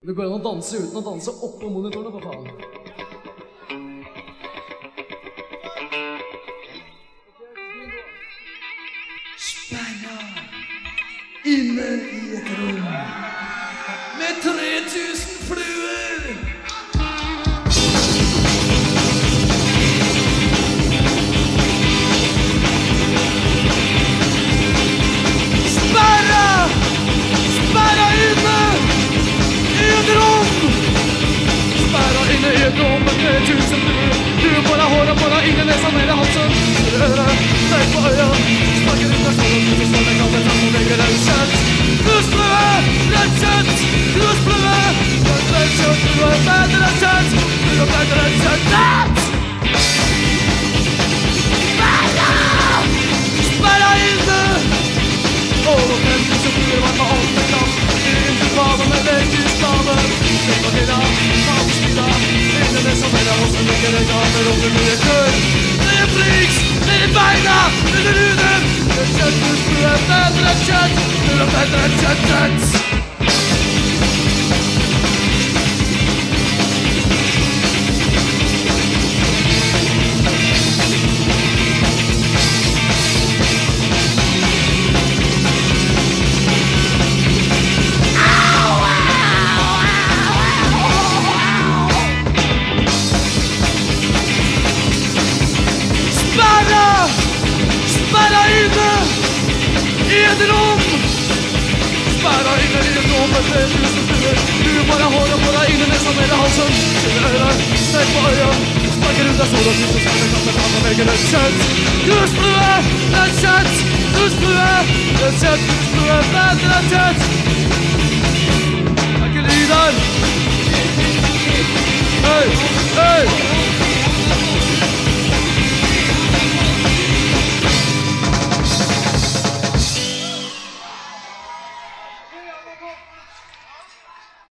Det går an å danse uten å danse oppå monitorene, for faen. Sperra inne i et rom med 3000 fluer. Inne i et rom med 3000 fluer. Du på deg håret på deg, ingen nesa mer i halsen. Sterk på øya, sparker ut deg sånn og du står deg kallet sammen og legger deg kjøtt. Knusflue, rett kjøtt, knusflue, rett kjøtt, du er bedre enn kjøtt, du er bedre enn kjøtt. Sperra inne! Over 5000 fluer var på alt jeg kan. Ikke faen med leggerstaven. Tenk på tida, faenskida. Inne det som er av oss, legger deg gaver og det blir kør. Det er fliks, det er beina, det er ruden. Det er kjøtt, du er bedre enn kjøtt, du er bedre enn kjøtt. Sperra inne i et rom. Sperra inne i et rom med 3000 fluer. Du bare håret på deg, ingen nesa mer i halsen. Sine øyne, sterk på øya, sparker ut deg sol og tusen smerter kan betale og velger et kjøtt. Knusflue, et kjøtt, knusflue, et kjøtt, knusflue, bedre enn kjøtt. Det er ikke lyd her. Hei, hei.